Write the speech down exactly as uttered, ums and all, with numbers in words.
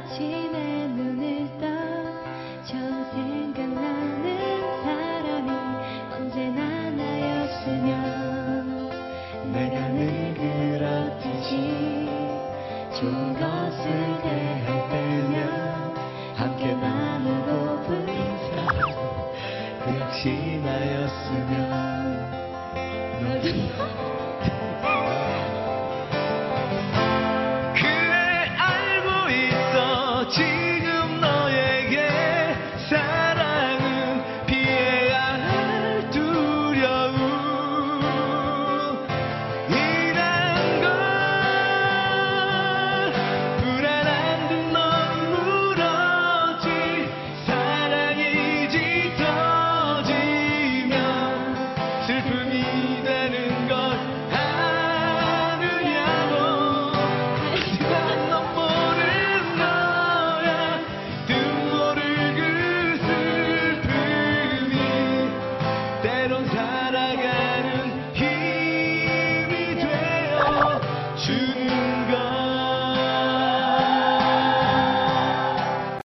다시 내 눈을 떠 처음 생각나는 사람이 언제나 나였으면 내가 늘 그렇듯이 좋은 것을 대할 때면 함께 나누고픈 사람 그 역시 나였으면 너도 지금 너에게 사랑은 피해야 할 두려움 이란 걸 불안한 듯 넌 물었지 사랑이 짙어지면 슬픔이 되는 걸 아느냐고 하지만 넌 모르는 때론 살아가는 힘이 되어 주는